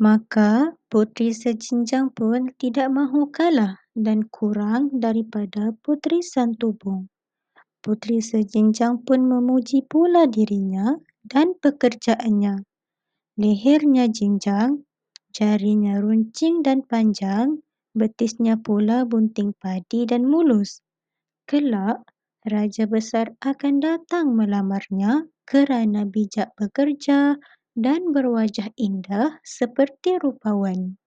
Maka puteri sejinjang pun tidak mahu kalah dan kurang daripada puteri santubong. Puteri sejinjang pun memuji pula dirinya dan pekerjaannya. Lehernya jinjang, jarinya runcing dan panjang, betisnya pula bunting padi dan mulus. Kelak, Raja Besar akan datang melamarnya kerana bijak bekerja dan berwajah indah seperti rupawan.